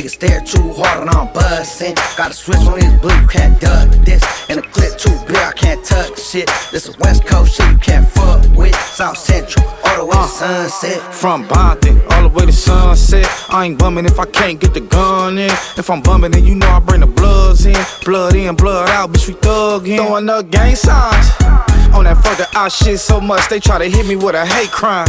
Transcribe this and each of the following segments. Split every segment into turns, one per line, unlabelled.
Niggas stare too hard and I'm bustin'. Got a switch on this blue, you can't duck this. And the clip too big, I can't touch shit. This is West Coast shit, you can't fuck with. South Central, all the way to Sunset.
From Bonton, all the way to Sunset. I ain't bumming if I can't get the gun in. If I'm bumming, then you know I bring the bloods in. Blood in, blood out, bitch, we thuggin'. Throwing up gang signs on that fuck the out shit so much they try to hit me with a hate crime.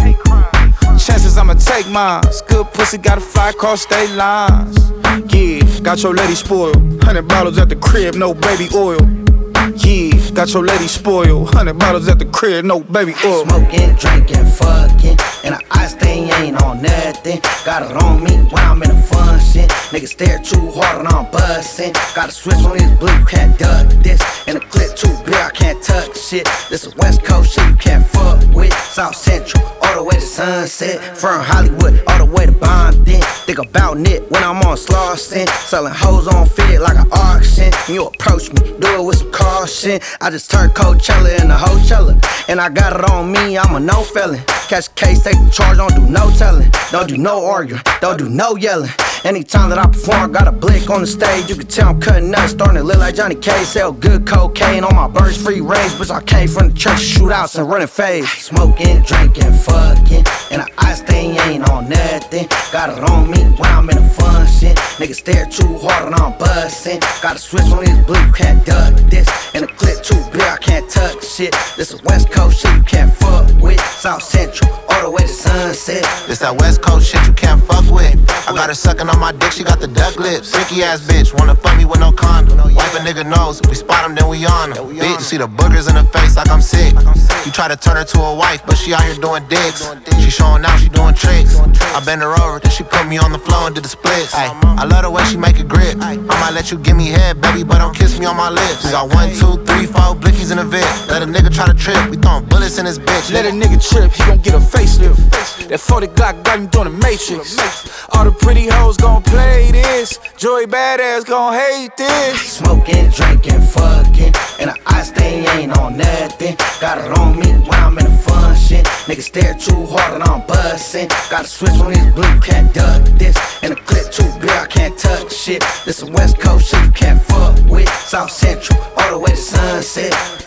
Chances I'ma take mine. Good pussy gotta fly across state lines. Yeah, got your lady spoiled. 100 bottles at the crib, no baby oil. Yeah, got your lady spoiled. 100 bottles at the crib, no baby oil.
Smoking, drinking, fucking, and the ice thing ain't on nothing. Got it on me when I'm in a function. Niggas stare too hard and I'm bustin'. Got a switch on this blue, you can't duck this. And the clip too big, I can't touch shit. This is West Coast shit, you can't fuck with. South Central, all the way to Sunset. From Hollywood, all the way to Bondin'. Think about it when I'm on Slauson. Selling hoes on fit like an auction. And you approach me, do it with some caution. I just turned Coachella into Hochella. And I got it on me, I'm a no felon. Catch a case, take the charge, don't do no telling. Don't do no arguing, don't do no yelling. Anytime that I perform, got a blick on the stage. You can tell I'm cutting up, starting to look like Johnny K. Sell good cocaine on my birds free range. Bitch, I came from the church, shootouts and running fades. Smoking, drinking, fucking, and the ice thing ain't on nothing. Got it on me when I'm in a function. Niggas stare too hard and I'm bustin'. Got a switch on this blue, you can't duck this. And the clip too big, I can't touch shit. This is West Coast shit, you can't fuck with. South Central, all the way to Sunset.
This that West Coast shit you can't fuck with. I got her sucking on my dick, she got the duck lips. Freaky ass bitch, wanna fuck me with no condom. Wipe a nigga nose, we spot him, then we on him. Bitch, you see the boogers in her face like I'm sick. You try to turn her to a wife, but she out here doing dicks. She showing out, she doing tricks. I bend her over, then she put me on the floor and did the splits. Ay, I love the way she make a grip. I might let you give me head, baby, but don't kiss me on my lips. We got 1, 2, 3, 4 blickies in the vid. Let a nigga try to trip, we throwing bullets in his bitch.
Let a nigga trip, he gon' get a facelift. That 40 Glock got him doing the Matrix. All the pretty hoes gon' play this. Joey Badass gon' hate this.
Smoking, drinking, fucking, and the ice thing ain't on nothing. Got it on me when I'm in a function. Niggas stare too hard and I'm bustin'. Got a switch on this blue, you can't duck this. And the clip too big, I can't touch shit. This is West Coast shit, you can't fuck with. South Central, all the way to Sunset.